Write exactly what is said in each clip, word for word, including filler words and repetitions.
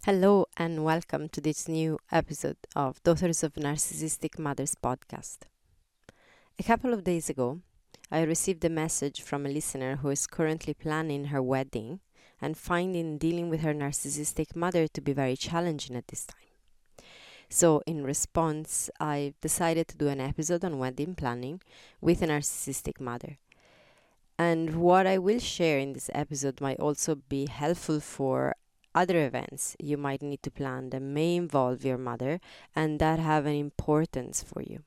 Hello and welcome to this new episode of Daughters of Narcissistic Mothers podcast. A couple of days ago, I received a message from a listener who is currently planning her wedding and finding dealing with her narcissistic mother to be very challenging at this time. So, in response, I decided to do an episode on wedding planning with a narcissistic mother. And what I will share in this episode might also be helpful for other events you might need to plan that may involve your mother and that have an importance for you.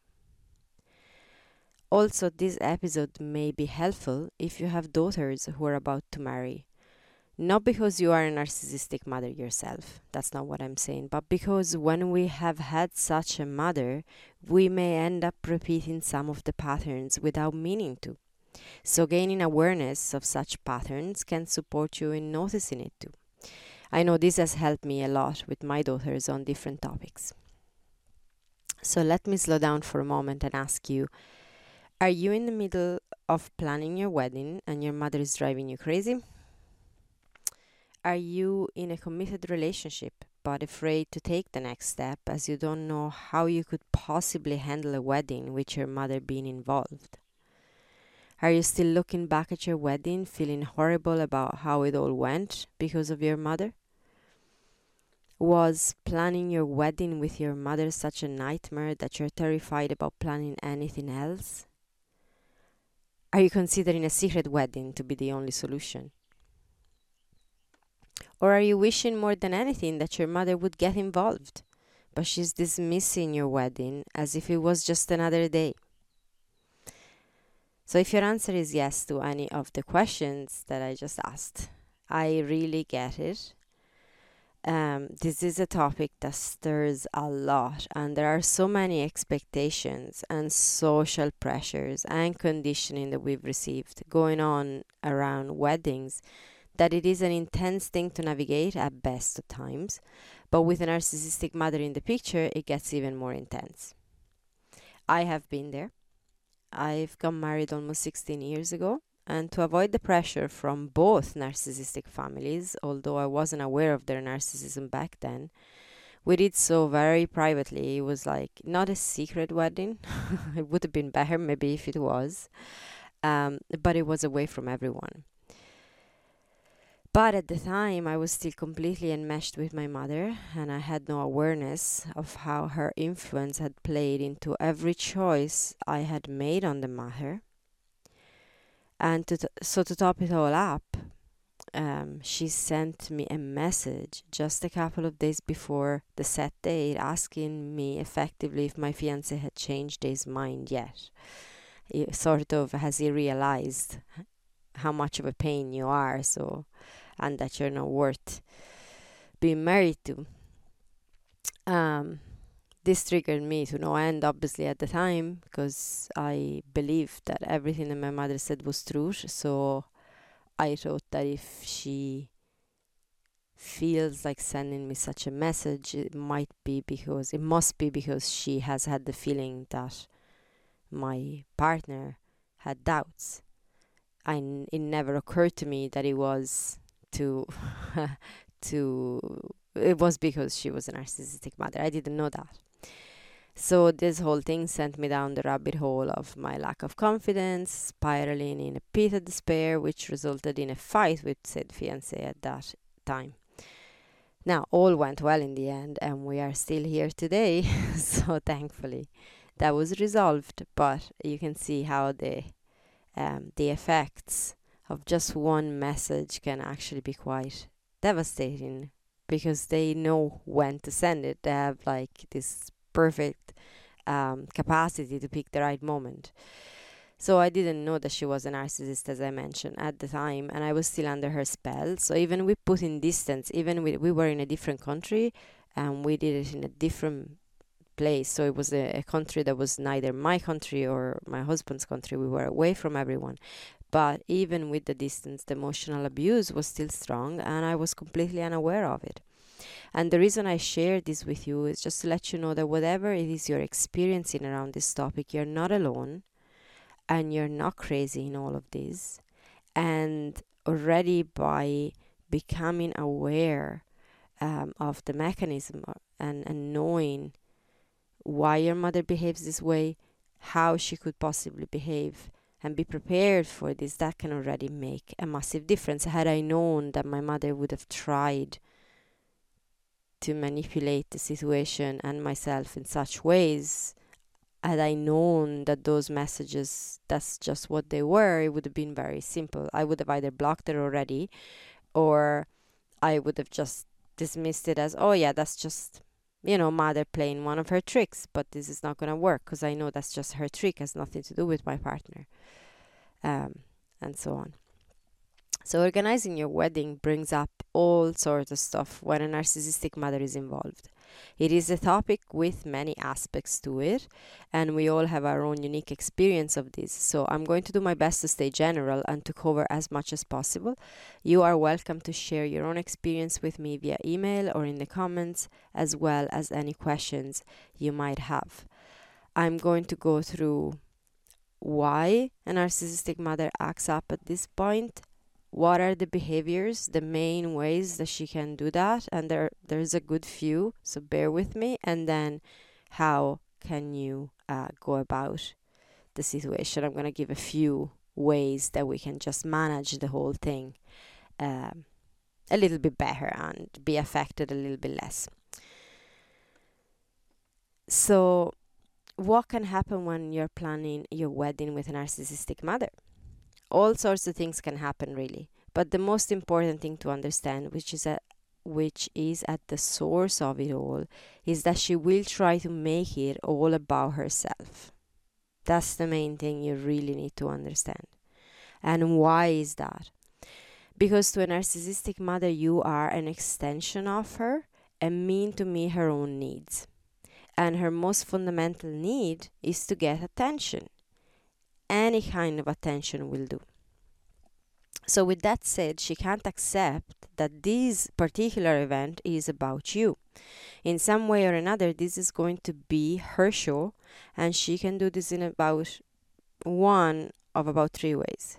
Also, this episode may be helpful if you have daughters who are about to marry. Not because you are a narcissistic mother yourself, that's not what I'm saying, but because when we have had such a mother, we may end up repeating some of the patterns without meaning to. So, gaining awareness of such patterns can support you in noticing it too. I know this has helped me a lot with my daughters on different topics. So let me slow down for a moment and ask you, are you in the middle of planning your wedding and your mother is driving you crazy? Are you in a committed relationship but afraid to take the next step as you don't know how you could possibly handle a wedding with your mother being involved? Are you still looking back at your wedding feeling horrible about how it all went because of your mother? Was planning your wedding with your mother such a nightmare that you're terrified about planning anything else? Are you considering a secret wedding to be the only solution? Or are you wishing more than anything that your mother would get involved, but she's dismissing your wedding as if it was just another day? So if your answer is yes to any of the questions that I just asked, I really get it. Um, this is a topic that stirs a lot, and there are so many expectations and social pressures and conditioning that we've received going on around weddings that it is an intense thing to navigate at best at times, but with a narcissistic mother in the picture, it gets even more intense. I have been there. I've got married almost sixteen years ago. And to avoid the pressure from both narcissistic families, although I wasn't aware of their narcissism back then, we did so very privately. It was like not a secret wedding. It would have been better maybe if it was. Um, but it was away from everyone. But at the time, I was still completely enmeshed with my mother, and I had no awareness of how her influence had played into every choice I had made on the matter. And to t- so to top it all up, um, she sent me a message just a couple of days before the set date asking me effectively if my fiancé had changed his mind yet. He, sort of, has he realized how much of a pain you are, so and that you're not worth being married to. Um, this triggered me to no end, obviously, at the time, because I believed that everything that my mother said was true. So I thought that if she feels like sending me such a message, it might be because, it must be because she has had the feeling that my partner had doubts. I, it never occurred to me that it was to, to, it was because she was a narcissistic mother. I didn't know that. So this whole thing sent me down the rabbit hole of my lack of confidence, spiraling in a pit of despair, which resulted in a fight with said fiancé at that time. Now, all went well in the end, and we are still here today, so thankfully that was resolved. But you can see how the um, the effects of just one message can actually be quite devastating, because they know when to send it. They have like this perfect um, capacity to pick the right moment. So I didn't know that she was a narcissist, as I mentioned, at the time, and I was still under her spell. So even we put in distance, even we, we were in a different country, and we did it in a different place. So it was a, a country that was neither my country or my husband's country. We were away from everyone. But even with the distance, the emotional abuse was still strong, and I was completely unaware of it. And the reason I share this with you is just to let you know that whatever it is you're experiencing around this topic, you're not alone, and you're not crazy in all of this. And already by becoming aware um, of the mechanism, or, and, and knowing why your mother behaves this way, how she could possibly behave, and be prepared for this, that can already make a massive difference. Had I known that my mother would have tried to manipulate the situation and myself in such ways, had I known that those messages, that's just what they were, it would have been very simple. I would have either blocked her already, or I would have just dismissed it as, oh yeah, that's just, you know, mother playing one of her tricks, but this is not going to work because I know that's just her trick, has nothing to do with my partner, um, and so on. So organizing your wedding brings up all sorts of stuff when a narcissistic mother is involved. It is a topic with many aspects to it, and we all have our own unique experience of this. So I'm going to do my best to stay general and to cover as much as possible. You are welcome to share your own experience with me via email or in the comments, as well as any questions you might have. I'm going to go through why a narcissistic mother acts up at this point. What are the behaviors, the main ways that she can do that? And there, there's a good few, so bear with me. And then how can you uh, go about the situation? I'm going to give a few ways that we can just manage the whole thing um, a little bit better and be affected a little bit less. So what can happen when you're planning your wedding with a narcissistic mother? All sorts of things can happen, really. But the most important thing to understand, which is a, which is at the source of it all, is that she will try to make it all about herself. That's the main thing you really need to understand. And why is that? Because to a narcissistic mother, you are an extension of her and mean to meet her own needs. And her most fundamental need is to get attention. Any kind of attention will do. So with that said, she can't accept that this particular event is about you. In some way or another, this is going to be her show, and she can do this in about one of about three ways.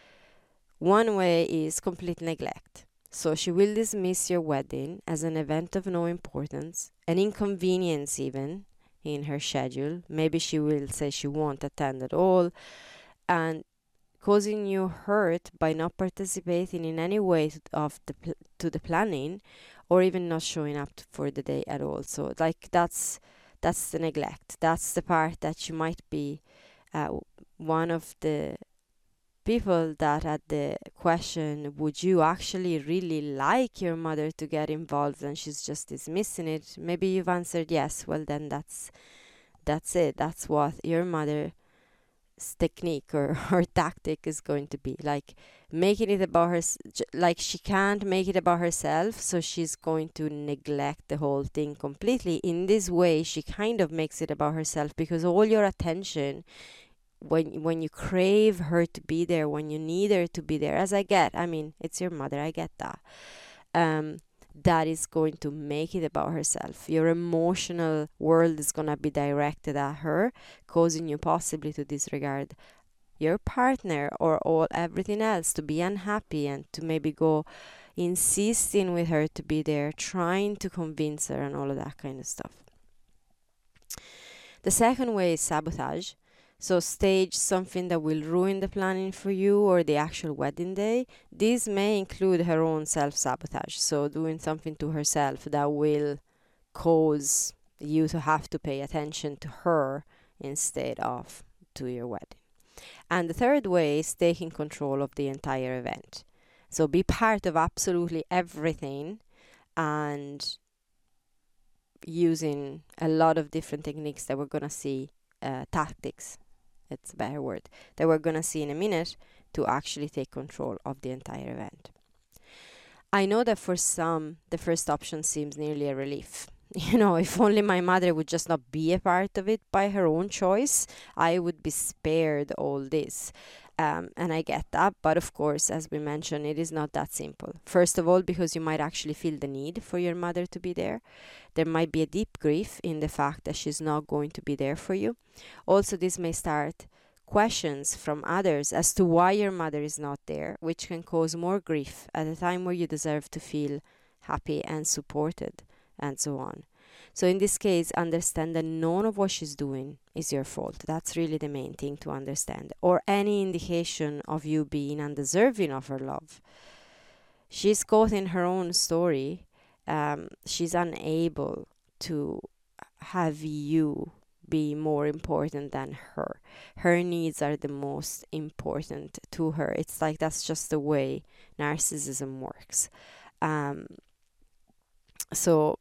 One way is complete neglect. So she will dismiss your wedding as an event of no importance, an inconvenience even in her schedule. Maybe she will say she won't attend at all, and causing you hurt by not participating in any way of the pl- to the planning, or even not showing up for the day at all. So like that's that's the neglect. That's the part that you might be uh, one of the people that at the question, would you actually really like your mother to get involved, and she's just dismissing it, maybe you've answered yes. Well, then that's that's it. That's what your mother technique or, or tactic is going to be, like making it about her, like she can't make it about herself, so she's going to neglect the whole thing completely. In this way, she kind of makes it about herself, because all your attention, when when you crave her to be there, when you need her to be there, as I get, I mean, it's your mother, I get that, um that is going to make it about herself. Your emotional world is going to be directed at her, causing you possibly to disregard your partner or all everything else, to be unhappy, and to maybe go insisting with her to be there, trying to convince her, and all of that kind of stuff. The second way is sabotage. So stage something that will ruin the planning for you or the actual wedding day. This may include her own self-sabotage, so doing something to herself that will cause you to have to pay attention to her instead of to your wedding. And the third way is taking control of the entire event. So be part of absolutely everything, and using a lot of different techniques that we're going to see, uh, tactics, it's a better word, that we're going to see in a minute, to actually take control of the entire event. I know that for some, the first option seems nearly a relief. You know, if only my mother would just not be a part of it by her own choice, I would be spared all this. Um, and I get that, but of course, as we mentioned, it is not that simple. First of all, because you might actually feel the need for your mother to be there. There might be a deep grief in the fact that she's not going to be there for you. Also, this may start questions from others as to why your mother is not there, which can cause more grief at a time where you deserve to feel happy and supported, and so on. So in this case, understand that none of what she's doing is your fault. That's really the main thing to understand. Or any indication of you being undeserving of her love. She's caught in her own story. Um, she's unable to have you be more important than her. Her needs are the most important to her. It's like that's just the way narcissism works. Um, so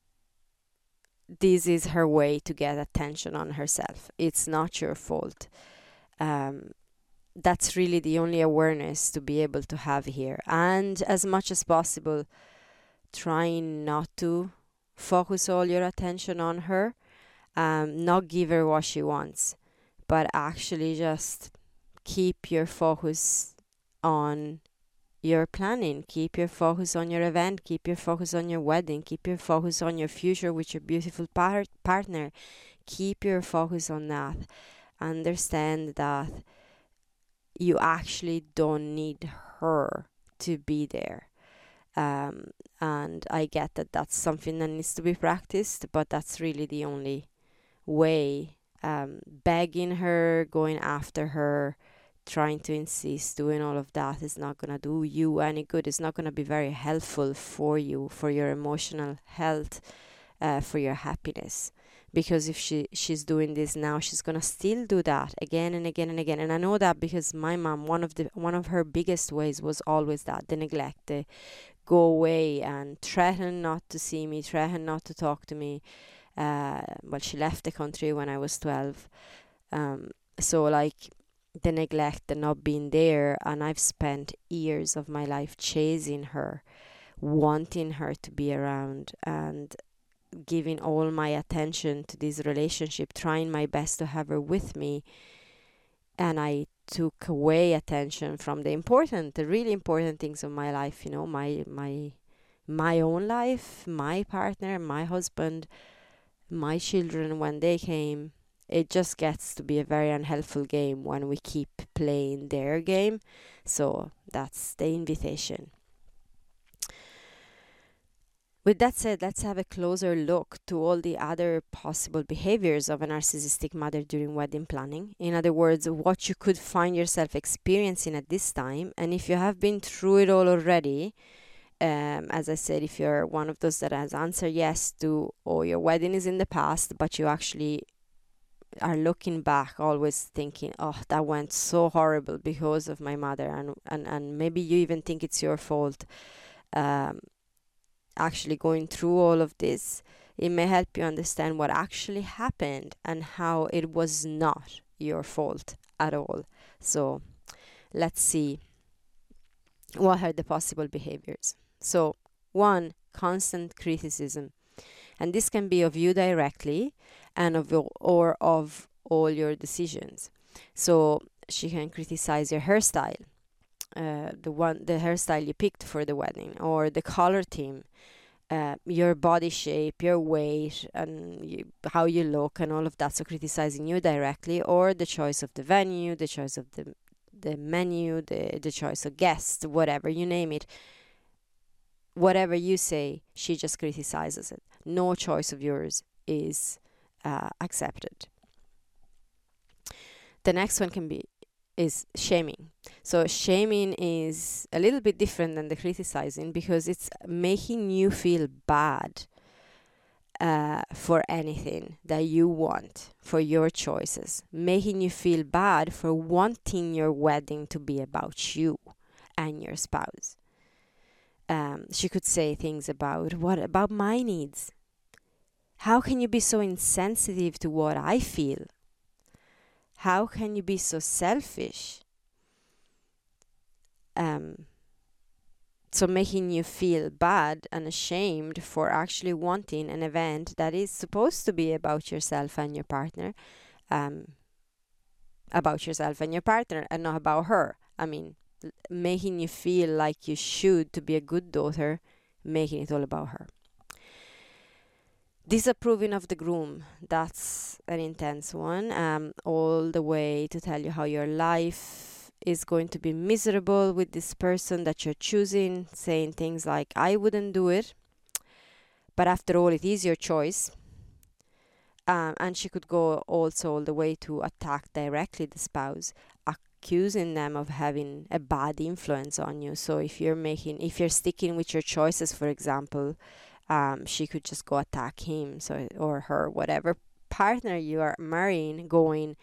this is her way to get attention on herself. It's not your fault. Um, that's really the only awareness to be able to have here. And as much as possible, trying not to focus all your attention on her, um, not give her what she wants, but actually just keep your focus on your planning, keep your focus on your event, keep your focus on your wedding, keep your focus on your future with your beautiful par- partner. Keep your focus on that. Understand that you actually don't need her to be there. Um, and I get that that's something that needs to be practiced, but that's really the only way. Um, begging her, going after her, trying to insist, doing all of that is not going to do you any good. It's not going to be very helpful for you, for your emotional health, uh, for your happiness. Because if she she's doing this now, she's going to still do that again and again and again. And I know that because my mom, one of the one of her biggest ways was always that, the neglect, the go away and threaten not to see me, threaten not to talk to me. Uh, well, she left the country when I was twelve. Um, so like the neglect, the not being there, and I've spent years of my life chasing her, wanting her to be around, and giving all my attention to this relationship, trying my best to have her with me. And I took away attention from the important, the really important things of my life, you know, my my my own life, my partner, my husband, my children when they came. It just gets to be a very unhelpful game when we keep playing their game. So that's the invitation. With that said, let's have a closer look to all the other possible behaviors of a narcissistic mother during wedding planning. In other words, what you could find yourself experiencing at this time. And if you have been through it all already, um, as I said, if you're one of those that has answered yes to, or your wedding is in the past, but you actually are looking back always thinking, oh, that went so horrible because of my mother, and, and, and maybe you even think it's your fault. Um, actually going through all of this, it may help you understand what actually happened and how it was not your fault at all. So let's see what are the possible behaviors. So one, constant criticism, and this can be of you directly and of your, or of all your decisions. So she can criticize your hairstyle, uh, the one the hairstyle you picked for the wedding, or the color theme, uh, your body shape, your weight, and you, how you look, and all of that. So criticizing you directly, or the choice of the venue, the choice of the the menu, the the choice of guests, whatever, you name it. Whatever you say, she just criticizes it. No choice of yours is uh, accepted. The next one can be is shaming. So shaming is a little bit different than the criticizing, because it's making you feel bad uh, for anything that you want, for your choices, making you feel bad for wanting your wedding to be about you and your spouse. Um, she could say things about, what about my needs? How can you be so insensitive to what I feel? How can you be so selfish? Um, so making you feel bad and ashamed for actually wanting an event that is supposed to be about yourself and your partner, um, about yourself and your partner, and not about her. I mean, making you feel like you should to be a good daughter, making it all about her. Disapproving of the groom, that's an intense one. Um, all the way to tell you how your life is going to be miserable with this person that you're choosing, saying things like, I wouldn't do it. But after all, it is your choice. Um, and she could go also all the way to attack directly the spouse, accusing them of having a bad influence on you. So if you're making, if you're sticking with your choices, for example, um, she could just go attack him, so or her, whatever partner you are marrying, going,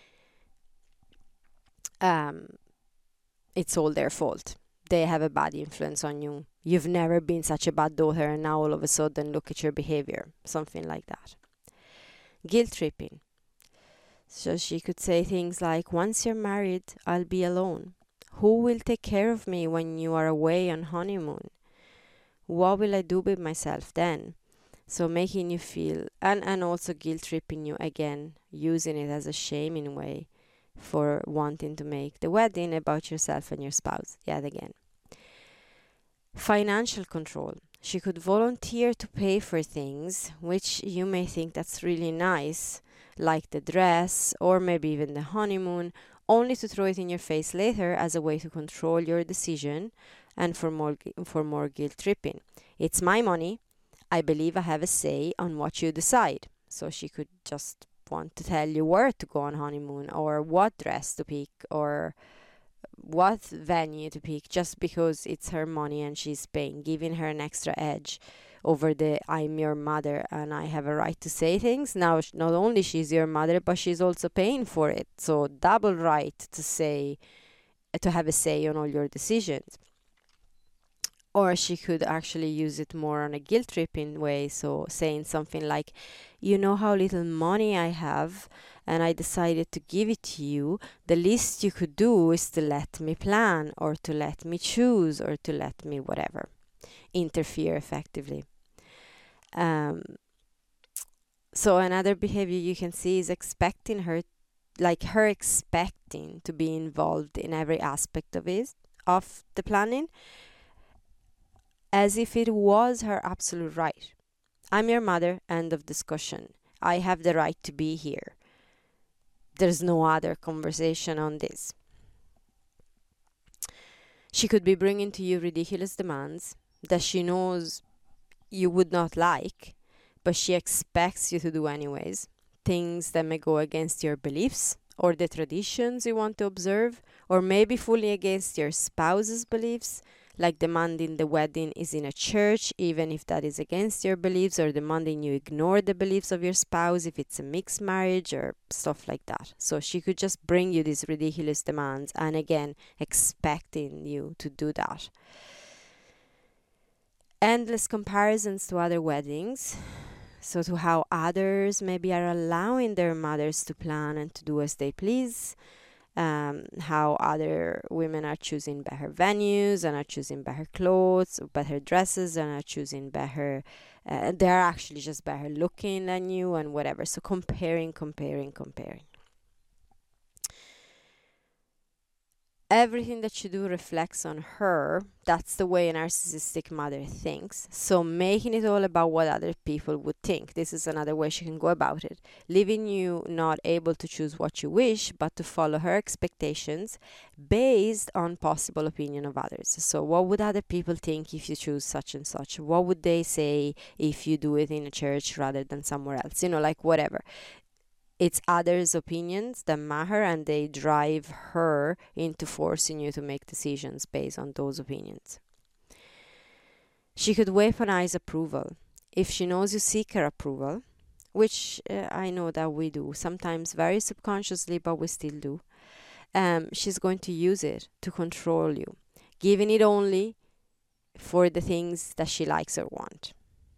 um, it's all their fault. They have a bad influence on you. You've never been such a bad daughter, and now all of a sudden look at your behavior. Something like that. Guilt tripping. So she could say things like, once you're married, I'll be alone. Who will take care of me when you are away on honeymoon? What will I do with myself then? So making you feel, and, and also guilt tripping you again, using it as a shaming way for wanting to make the wedding about yourself and your spouse, yet again. Financial control. She could volunteer to pay for things, which you may think that's really nice, like the dress or maybe even the honeymoon, only to throw it in your face later as a way to control your decision and for more for more guilt tripping. It's my money. I believe I have a say on what you decide. So she could just want to tell you where to go on honeymoon or what dress to pick or what venue to pick, just because it's her money and she's paying, giving her an extra edge over the I'm your mother and I have a right to say things. Now, not only she's your mother, but she's also paying for it. So double right to say, to have a say on all your decisions. Or she could actually use it more on a guilt tripping way. So saying something like, you know how little money I have and I decided to give it to you. The least you could do is to let me plan or to let me choose or to let me whatever. Interfere effectively. Um, so another behavior you can see is expecting her, like her expecting to be involved in every aspect of it, of the planning, as if it was her absolute right. I'm your mother, end of discussion. I have the right to be here. There's no other conversation on this. She could be bringing to you ridiculous demands that she knows you would not like, but she expects you to do anyways. Things that may go against your beliefs or the traditions you want to observe, or maybe fully against your spouse's beliefs, like demanding the wedding is in a church, even if that is against your beliefs, or demanding you ignore the beliefs of your spouse if it's a mixed marriage, or stuff like that. So she could just bring you these ridiculous demands, and again, expecting you to do that. Endless comparisons to other weddings. So to how others maybe are allowing their mothers to plan and to do as they please. Um, how other women are choosing better venues and are choosing better clothes, better dresses, and are choosing better, uh, they're actually just better looking than you and whatever. So comparing, comparing, comparing. Everything that you do reflects on her. That's the way a narcissistic mother thinks. So making it all about what other people would think. This is another way she can go about it. Leaving you not able to choose what you wish, but to follow her expectations based on possible opinion of others. So what would other people think if you choose such and such? What would they say if you do it in a church rather than somewhere else? You know, like whatever. It's others' opinions that matter, and they drive her into forcing you to make decisions based on those opinions. She could weaponize approval. If she knows you seek her approval, which uh, I know that we do, sometimes very subconsciously, but we still do, um, she's going to use it to control you, giving it only for the things that she likes or wants.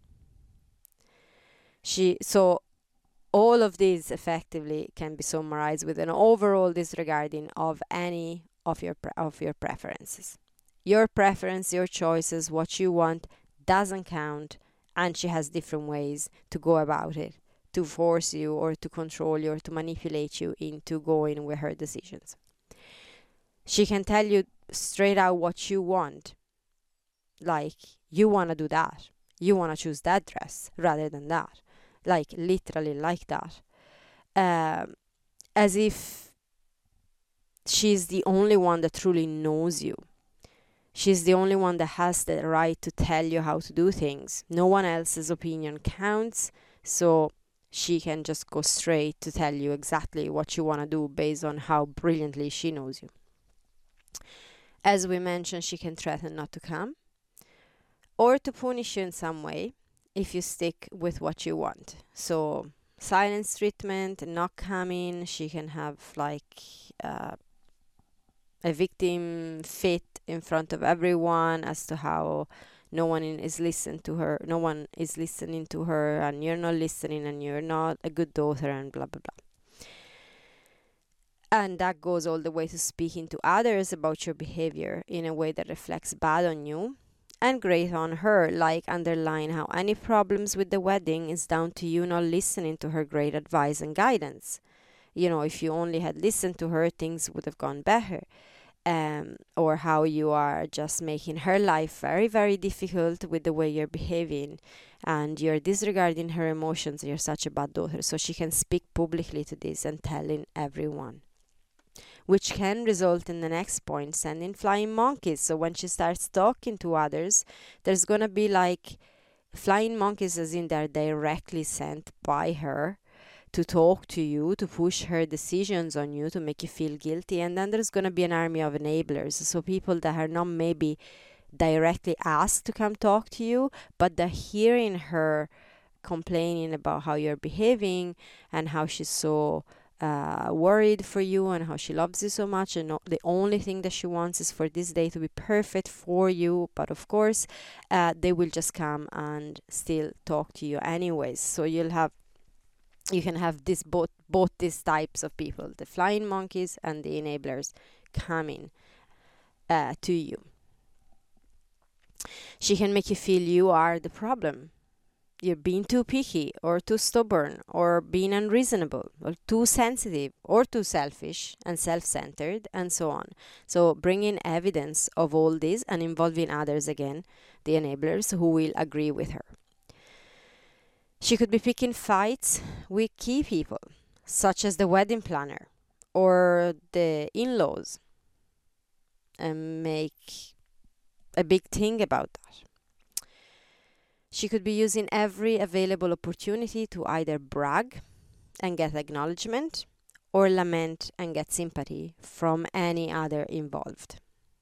She, so all of these effectively can be summarized with an overall disregarding of any of your pre- of your preferences. Your preference, your choices, what you want doesn't count, and she has different ways to go about it, to force you or to control you or to manipulate you into going with her decisions. She can tell you straight out what you want, like you want to do that, you want to choose that dress rather than that. Like literally like that, um, as if she's the only one that truly knows you. She's the only one that has the right to tell you how to do things. No one else's opinion counts, so she can just go straight to tell you exactly what you want to do based on how brilliantly she knows you. As we mentioned, she can threaten not to come or to punish you in some way if you stick with what you want. So silence treatment, not coming, she can have like uh, a victim fit in front of everyone as to how no one in, is listening to her, no one is listening to her, and you're not listening, and you're not a good daughter, and blah blah blah. And that goes all the way to speaking to others about your behavior in a way that reflects bad on you and great on her, like underline how any problems with the wedding is down to you not listening to her great advice and guidance. You know, if you only had listened to her, things would have gone better. Um, or how you are just making her life very, very difficult with the way you're behaving, and you're disregarding her emotions. You're such a bad daughter. So she can speak publicly to this and telling everyone, which can result in the next point, sending flying monkeys. So when she starts talking to others, there's gonna be like flying monkeys, as in they're directly sent by her to talk to you, to push her decisions on you, to make you feel guilty. And then there's going to be an army of enablers. So people that are not maybe directly asked to come talk to you, but they're hearing her complaining about how you're behaving and how she's so uh, worried for you and how she loves you so much. And no, the only thing that she wants is for this day to be perfect for you. But of course, uh, they will just come and still talk to you anyways. So you'll have You can have this both both these types of people, the flying monkeys and the enablers, coming uh, to you. She can make you feel you are the problem. You're being too picky or too stubborn or being unreasonable or too sensitive or too selfish and self-centered and so on. So bringing evidence of all this and involving others again, the enablers who will agree with her. She could be picking fights with key people, such as the wedding planner or the in-laws, and make a big thing about that. She could be using every available opportunity to either brag and get acknowledgement or lament and get sympathy from any other involved.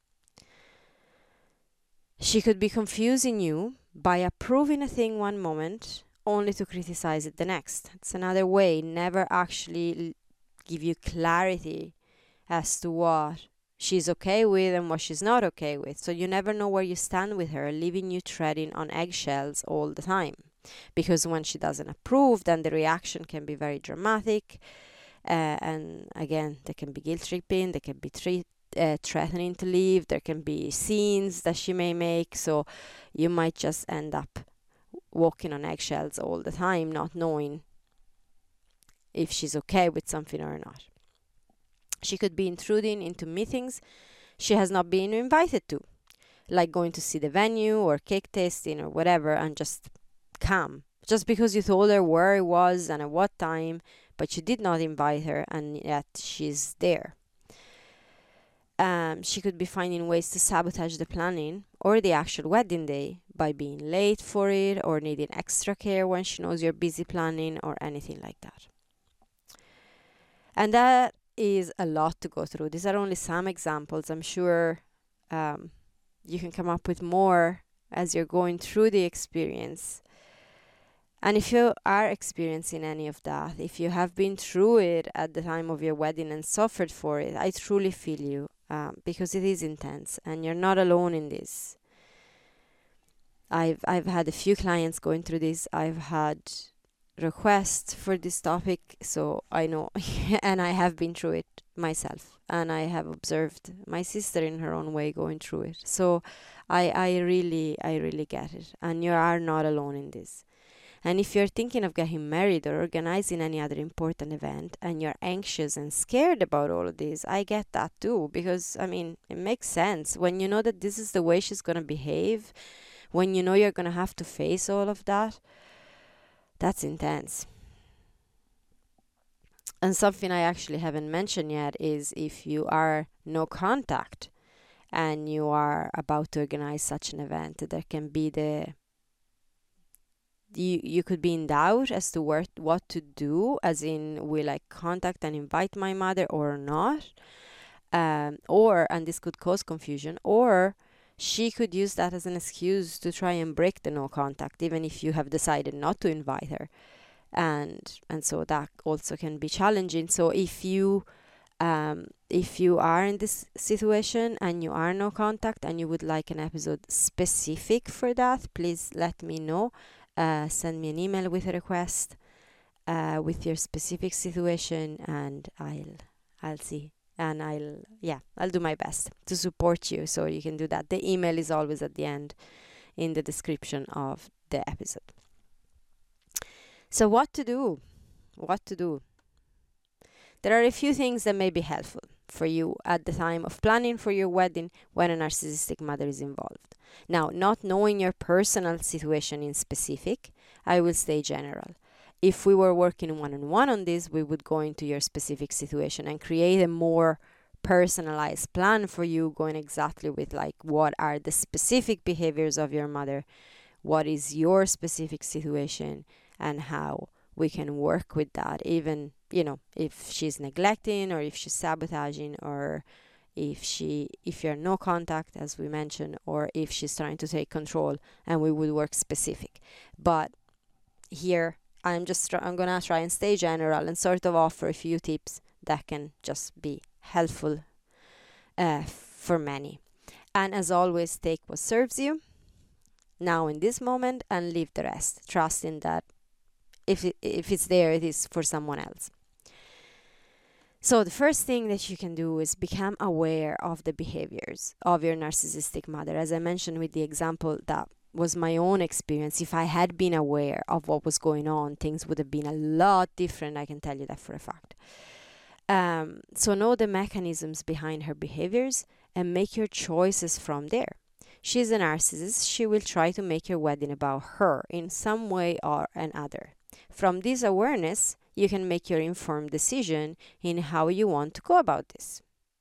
She could be confusing you by approving a thing one moment only to criticize it the next. It's another way, never actually give you clarity as to what she's okay with and what she's not okay with. So you never know where you stand with her, leaving you treading on eggshells all the time. Because when she doesn't approve, then the reaction can be very dramatic. Uh, and again, there can be guilt tripping, there can be tre- uh, threatening to leave, there can be scenes that she may make. So you might just end up walking on eggshells all the time, not knowing if she's okay with something or not. She could be intruding into meetings she has not been invited to, like going to see the venue or cake tasting or whatever, and just come just because you told her where it was and at what time, but you did not invite her, and yet she's there. Um, she could be finding ways to sabotage the planning or the actual wedding day by being late for it or needing extra care when she knows you're busy planning or anything like that. And that is a lot to go through. These are only some examples. I'm sure um, you can come up with more as you're going through the experience. And if you are experiencing any of that, if you have been through it at the time of your wedding and suffered for it, I truly feel you, um, because it is intense and you're not alone in this. I've I've had a few clients going through this. I've had requests for this topic, so I know, and I have been through it myself, and I have observed my sister in her own way going through it. So I I really I really get it, and you are not alone in this. And if you're thinking of getting married or organizing any other important event and you're anxious and scared about all of this, I get that too. Because, I mean, it makes sense. When you know that this is the way she's going to behave, when you know you're going to have to face all of that, that's intense. And something I actually haven't mentioned yet is if you are no contact and you are about to organize such an event. There can be the you you could be in doubt as to where what to do, as in, will I contact and invite my mother or not? Um, or and this could cause confusion, or she could use that as an excuse to try and break the no contact, even if you have decided not to invite her. And and so that also can be challenging. So if you um, if you are in this situation and you are no contact and you would like an episode specific for that, please let me know. Uh, send me an email with a request uh, with your specific situation, and I'll I'll see, and I'll yeah I'll do my best to support you, so you can do that. The email is always at the end in the description of the episode. So what to do? What to do? There are a few things that may be helpful for you at the time of planning for your wedding when a narcissistic mother is involved. Now, not knowing your personal situation in specific, I will stay general. If we were working one-on-one on this, we would go into your specific situation and create a more personalized plan for you, going exactly with like what are the specific behaviors of your mother, what is your specific situation, and how we can work with that, even, you know, if she's neglecting or if she's sabotaging, or if she if you're no contact, as we mentioned, or if she's trying to take control, and we would work specific. But here I'm just try- I'm gonna try and stay general and sort of offer a few tips that can just be helpful uh, for many. And as always, take what serves you now in this moment and leave the rest, trusting that if it, if it's there, it is for someone else. So the first thing that you can do is become aware of the behaviors of your narcissistic mother. As I mentioned with the example, that was my own experience. If I had been aware of what was going on, things would have been a lot different. I can tell you that for a fact. Um, so know the mechanisms behind her behaviors and make your choices from there. She's a narcissist. She will try to make your wedding about her in some way or another. From this awareness, you can make your informed decision in how you want to go about this.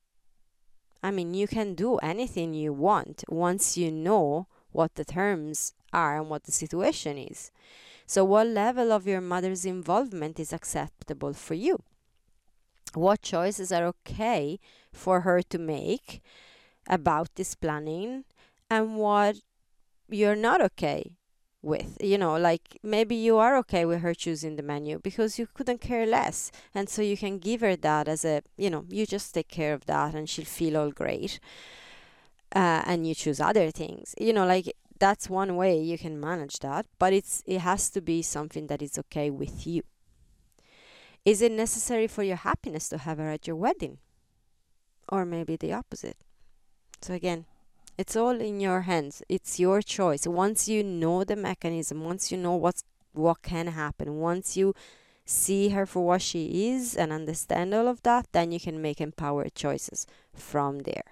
I mean, you can do anything you want once you know what the terms are and what the situation is. So what level of your mother's involvement is acceptable for you? What choices are okay for her to make about this planning, and what you're not okay with? You know, like maybe you are okay with her choosing the menu because you couldn't care less, and so you can give her that as a, you know, you just take care of that and she'll feel all great, uh, and you choose other things, you know, like that's one way you can manage that, but it's it has to be something that is okay with you. Is it necessary for your happiness to have her at your wedding? Or maybe the opposite. So again, it's all in your hands. It's your choice. Once you know the mechanism, once you know what's what can happen, once you see her for what she is and understand all of that, then you can make empowered choices from there.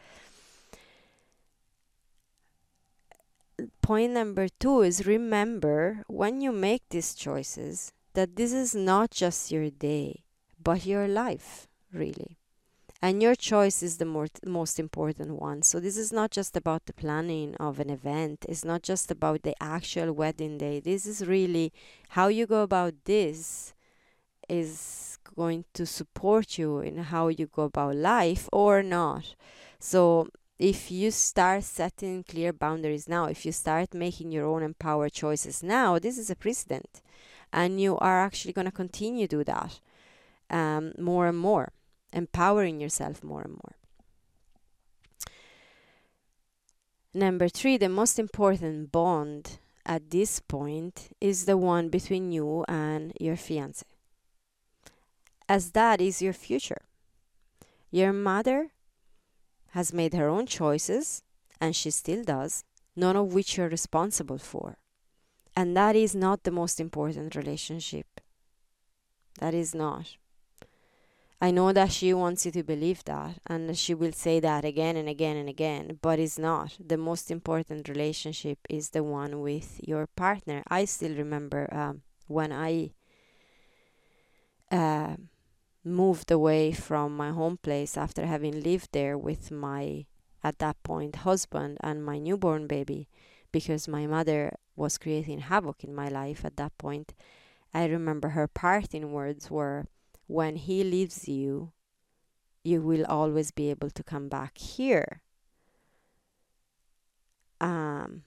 Point number two is, remember when you make these choices that this is not just your day, but your life, really. And your choice is the more, most important one. So this is not just about the planning of an event. It's not just about the actual wedding day. This is really how you go about this is going to support you in how you go about life or not. So if you start setting clear boundaries now, if you start making your own empowered choices now, this is a precedent. And you are actually going to continue to do that um, more and more, empowering yourself more and more. Number three, the most important bond at this point is the one between you and your fiancé, as that is your future. Your mother has made her own choices, and she still does, none of which you're responsible for. And that is not the most important relationship. That is not. I know that she wants you to believe that, and she will say that again and again and again, but it's not. The most important relationship is the one with your partner. I still remember um, when I uh, moved away from my home place after having lived there with my at that point, husband and my newborn baby, because my mother was creating havoc in my life at that point. I remember her parting words were, when he leaves you, you will always be able to come back here. Um,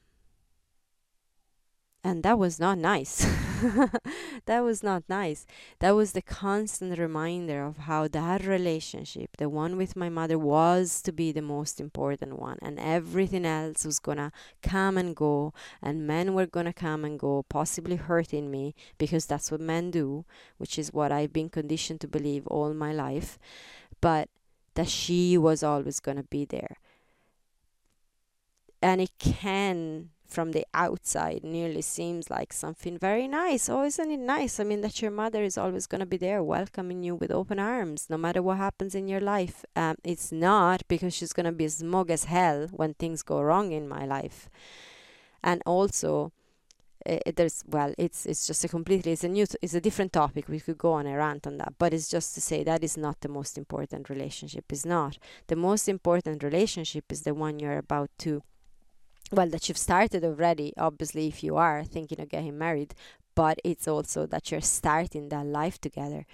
and that was not nice. That was not nice. That was the constant reminder of how that relationship, the one with my mother, was to be the most important one, and everything else was gonna come and go, and men were gonna come and go, possibly hurting me, because that's what men do, which is what I've been conditioned to believe all my life, but that she was always gonna be there. And it can, from the outside, nearly seems like something very nice. Oh, isn't it nice? I mean, that your mother is always going to be there welcoming you with open arms, no matter what happens in your life. Um, it's not, because she's going to be smug as hell when things go wrong in my life. And also, uh, there's, well, it's it's just a completely, it's a new, it's a different topic. We could go on a rant on that, but it's just to say that is not the most important relationship. It's not. The most important relationship is the one you're about to, well, that you've started already, obviously, if you are thinking of getting married, but it's also that you're starting that life together.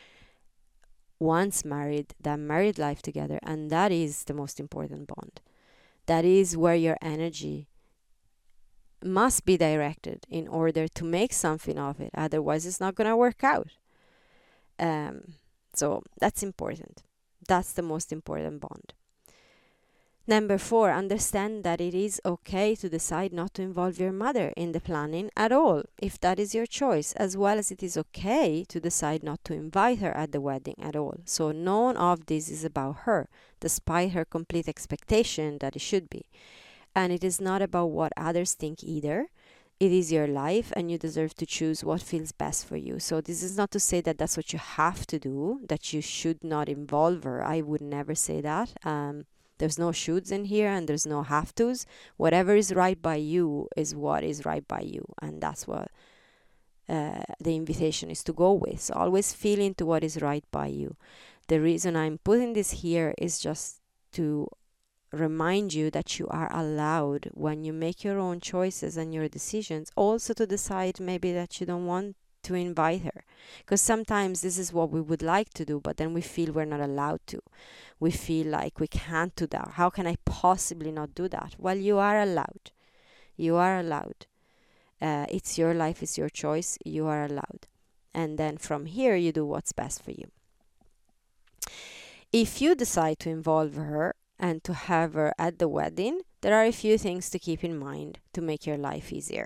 Once married, that married life together, and that is the most important bond. That is where your energy must be directed in order to make something of it. Otherwise, it's not going to work out. Um, so that's important. That's the most important bond. Number four, understand that it is okay to decide not to involve your mother in the planning at all, if that is your choice, as well as it is okay to decide not to invite her at the wedding at all. So none of this is about her, despite her complete expectation that it should be. And it is not about what others think either. It is your life, and you deserve to choose what feels best for you. So this is not to say that that's what you have to do, that you should not involve her. I would never say that. Um, There's no shoulds in here, and there's no have tos. Whatever is right by you is what is right by you. And that's what uh, the invitation is to go with. So always feel into what is right by you. The reason I'm putting this here is just to remind you that you are allowed, when you make your own choices and your decisions, also to decide maybe that you don't want to invite her, because sometimes this is what we would like to do, but then we feel we're not allowed to. We feel like we can't do that. How can I possibly not do that? Well, you are allowed. You are allowed. Uh, it's your life, it's your choice. You are allowed. And then from here, you do what's best for you. If you decide to involve her and to have her at the wedding, there are a few things to keep in mind to make your life easier.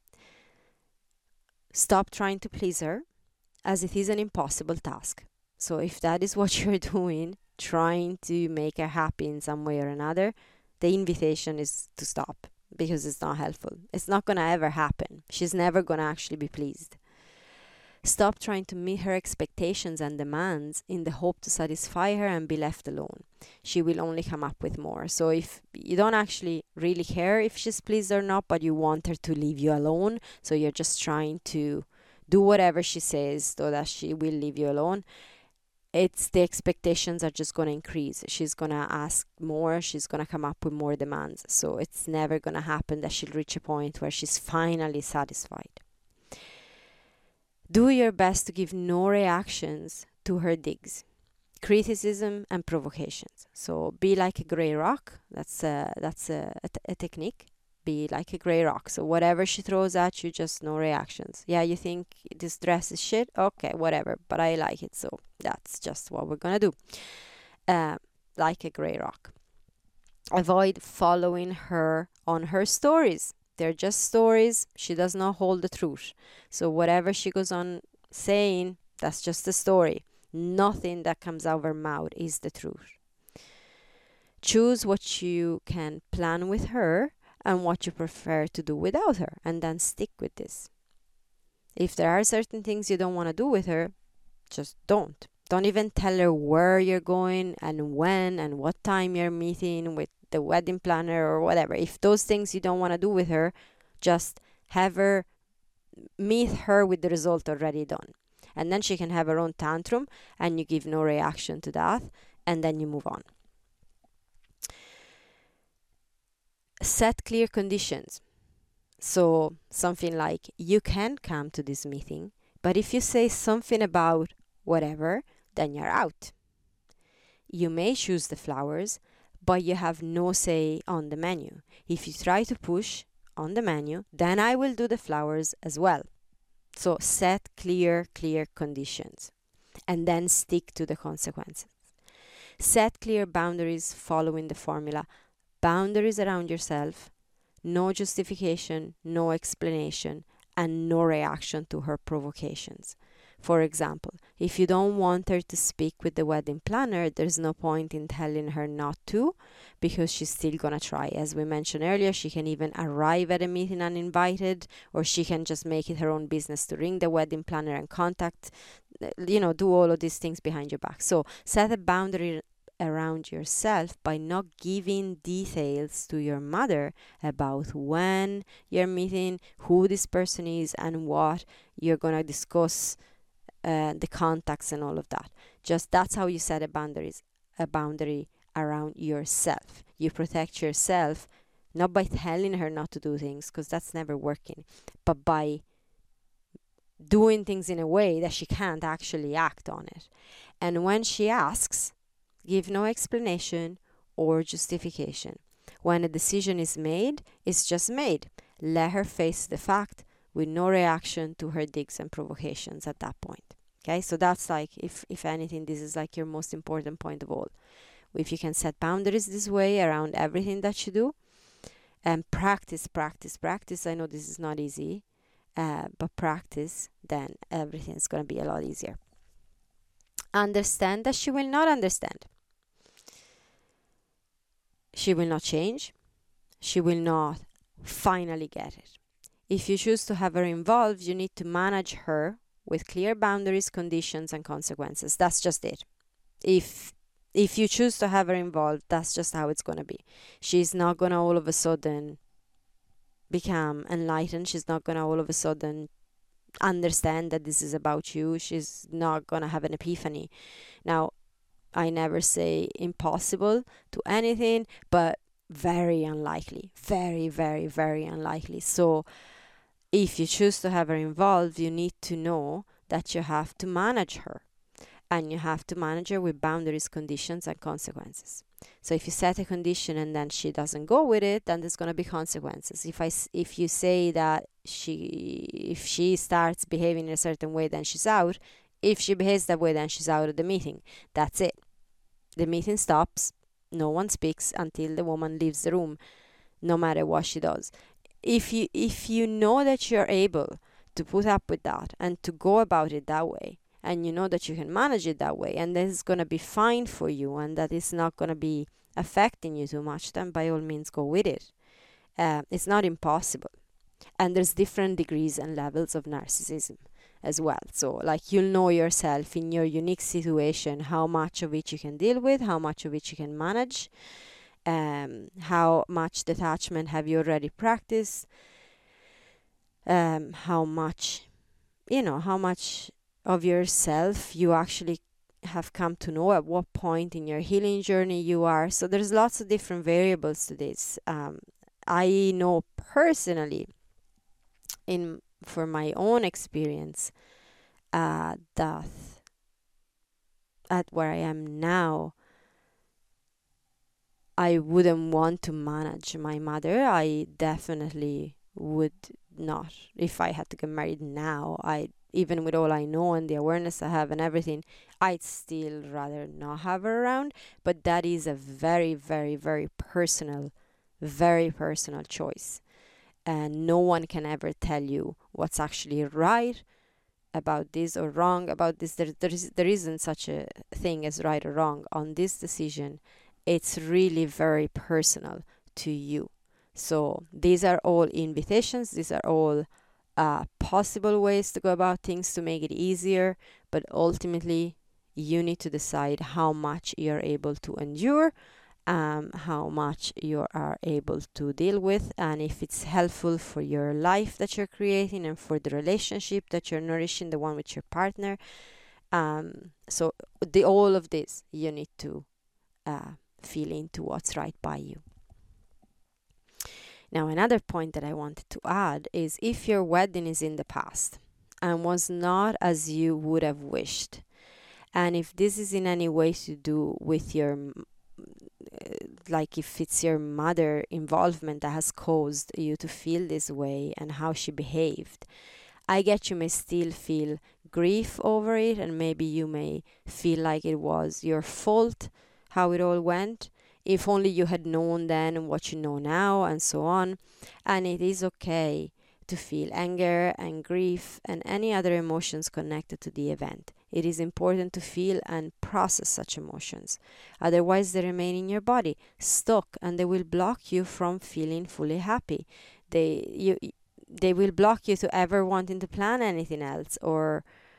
Stop trying to please her, as it is an impossible task. So if that is what you're doing, trying to make her happy in some way or another, the invitation is to stop, because it's not helpful. It's not going to ever happen. She's never going to actually be pleased. Stop trying to meet her expectations and demands in the hope to satisfy her and be left alone. She will only come up with more. So if you don't actually really care if she's pleased or not, but you want her to leave you alone, so you're just trying to do whatever she says so that she will leave you alone, it's the expectations are just going to increase. She's going to ask more. She's going to come up with more demands. So it's never going to happen that she'll reach a point where she's finally satisfied. Do your best to give no reactions to her digs, criticism, and provocations. So be like a grey rock. That's a, that's a, a, t- a technique. Be like a grey rock. So whatever she throws at you, just no reactions. Yeah, you think this dress is shit? Okay, whatever. But I like it, so that's just what we're gonna do. Uh, like a grey rock. Avoid following her on her stories. They're just stories. She does not hold the truth. So whatever she goes on saying, that's just a story. Nothing that comes out of her mouth is the truth. Choose what you can plan with her and what you prefer to do without her, and then stick with this. If there are certain things you don't want to do with her, just don't. Don't even tell her where you're going and when and what time you're meeting with the wedding planner or whatever. If those things you don't want to do with her, just have her meet her with the result already done. And then she can have her own tantrum and you give no reaction to that, and then you move on. Set clear conditions. So something like, you can come to this meeting, but if you say something about whatever, then you're out. You may choose the flowers, but you have no say on the menu. If you try to push on the menu, then I will do the flowers as well. So set clear, clear conditions and then stick to the consequences. Set clear boundaries following the formula. Boundaries around yourself, no justification, no explanation, and no reaction to her provocations. For example, if you don't want her to speak with the wedding planner, there's no point in telling her not to, because she's still gonna try. As we mentioned earlier, she can even arrive at a meeting uninvited, or she can just make it her own business to ring the wedding planner and contact, you know, do all of these things behind your back. So set a boundary around yourself by not giving details to your mother about when you're meeting, who this person is, and what you're going to discuss, uh, the contacts and all of that. Just that's how you set a boundaries a boundary around yourself. You protect yourself not by telling her not to do things, because that's never working, but by doing things in a way that she can't actually act on it. And when she asks, give no explanation or justification. When a decision is made, it's just made. Let her face the fact with no reaction to her digs and provocations at that point. Okay, so that's like, if, if anything, this is like your most important point of all. If you can set boundaries this way around everything that you do, and practice, practice, practice. I know this is not easy, uh, but practice, then everything's going to be a lot easier. Understand that she will not understand. She will not change. She will not finally get it. If you choose to have her involved, you need to manage her with clear boundaries, conditions, and consequences. That's just it. If if you choose to have her involved, that's just how it's going to be. She's not going to all of a sudden become enlightened. She's not going to all of a sudden understand that this is about you. She's not going to have an epiphany. Now, I never say impossible to anything, but very unlikely. Very, very, very unlikely. So if you choose to have her involved, you need to know that you have to manage her. And you have to manage her with boundaries, conditions, and consequences. So if you set a condition and then she doesn't go with it, then there's going to be consequences. If I, if you say that she, if she starts behaving in a certain way, then she's out. If she behaves that way, then she's out of the meeting. That's it. The meeting stops. No one speaks until the woman leaves the room, no matter what she does. If you, if you know that you're able to put up with that and to go about it that way, and you know that you can manage it that way, and this is going to be fine for you, and that it's not going to be affecting you too much, then by all means go with it. Uh, it's not impossible. And there's different degrees and levels of narcissism as well. So like, you'll know yourself in your unique situation, how much of it you can deal with, how much of it you can manage, um, how much detachment have you already practiced, um, how much, you know, how much of yourself you actually have come to know, at what point in your healing journey you are. So there's lots of different variables to this. Um, I know personally, in for my own experience, uh, that at where I am now, I wouldn't want to manage my mother. I definitely would not. If I had to get married now, I even with all I know and the awareness I have and everything, I'd still rather not have her around. But that is a very, very, very personal, very personal choice. And no one can ever tell you what's actually right about this or wrong about this. There, there, is, there isn't such a thing as right or wrong on this decision. It's really very personal to you. So these are all invitations. These are all uh, possible ways to go about things to make it easier. But ultimately, you need to decide how much you're able to endure, um, how much you are able to deal with, and if it's helpful for your life that you're creating and for the relationship that you're nourishing, the one with your partner. Um, so the all of this, you need to uh, feel into what's right by you. Now, another point that I wanted to add is if your wedding is in the past and was not as you would have wished, and if this is in any way to do with your, like if it's your mother involvement that has caused you to feel this way and how she behaved, I get you may still feel grief over it, and maybe you may feel like it was your fault how it all went. If only you had known then what you know now, and so on. And it is okay to feel anger and grief and any other emotions connected to the event. It is important to feel and process such emotions. Otherwise, they remain in your body, stuck, and they will block you from feeling fully happy. They you they will block you to ever wanting to plan anything else, or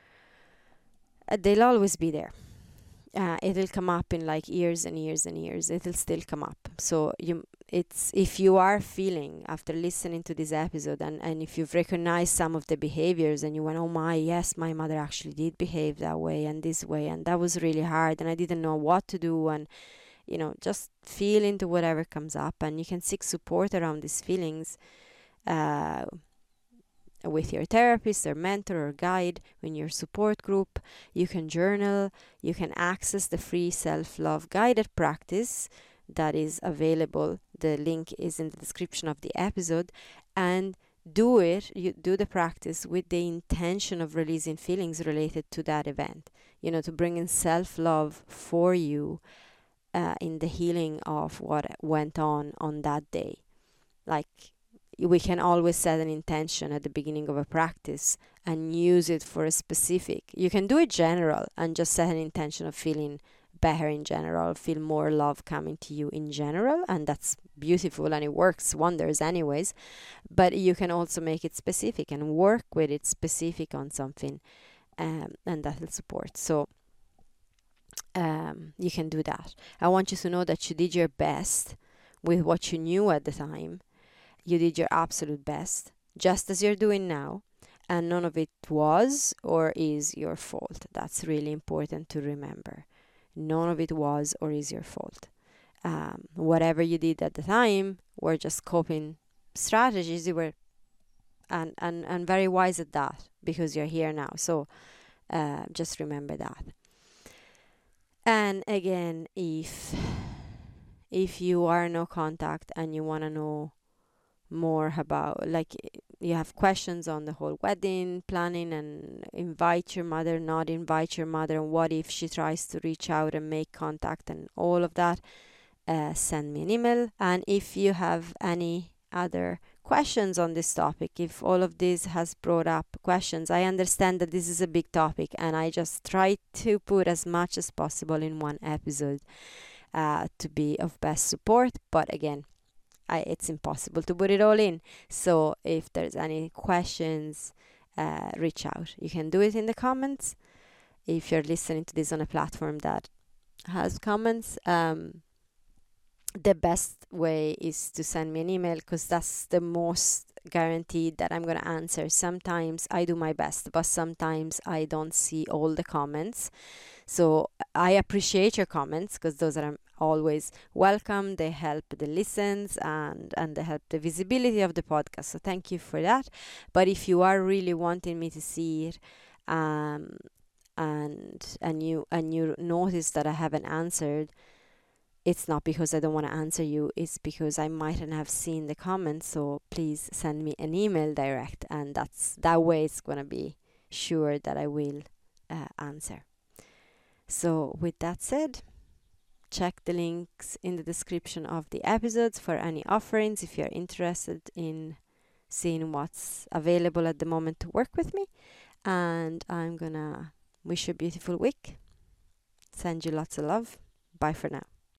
uh, they'll always be there. Uh, it'll come up in like years and years and years. It'll still come up. So you, it's if you are feeling after listening to this episode, and, and if you've recognized some of the behaviors and you went, oh my, yes, my mother actually did behave that way and this way, and that was really hard, and I didn't know what to do, and you know, just feel into whatever comes up, and you can seek support around these feelings. Uh, with your therapist or mentor or guide, in your support group. You can journal, you can access the free self-love guided practice that is available. The link is in the description of the episode, and do it, you do the practice with the intention of releasing feelings related to that event, you know, to bring in self-love for you uh, in the healing of what went on on that day. Like, we can always set an intention at the beginning of a practice and use it for a specific. You can do it general and just set an intention of feeling better in general, feel more love coming to you in general, and that's beautiful and it works wonders anyways. But you can also make it specific and work with it specific on something, um, and that will support. So um, you can do that. I want you to know that you did your best with what you knew at the time. You did your absolute best, just as you're doing now, and none of it was or is your fault. That's really important to remember. None of it was or is your fault. Um, whatever you did at the time were just coping strategies. You were, and, and, and very wise at that, because you're here now. So uh, just remember that. And again, if if you are no contact and you want to know more about, like, you have questions on the whole wedding planning and invite your mother, not invite your mother, and what if she tries to reach out and make contact and all of that, uh, send me an email. And if you have any other questions on this topic, if all of this has brought up questions, I understand that this is a big topic and I just try to put as much as possible in one episode uh, to be of best support, but again, I, it's impossible to put it all in. So if there's any questions, uh, reach out. You can do it in the comments. If you're listening to this on a platform that has comments, um, the best way is to send me an email, because that's the most guaranteed that I'm going to answer. Sometimes I do my best, but sometimes I don't see all the comments. So I appreciate your comments, because those are always welcome. They help the listens and and they help the visibility of the podcast, so thank you for that. But if you are really wanting me to see it, um and and you and you notice that I haven't answered, it's not because I don't want to answer you, it's because I mightn't have seen the comments. So please send me an email direct, and that's that way it's going to be sure that I will uh, answer. So with that said, check the links in the description of the episodes for any offerings if you're interested in seeing what's available at the moment to work with me. And I'm gonna wish you a beautiful week. Send you lots of love. Bye for now.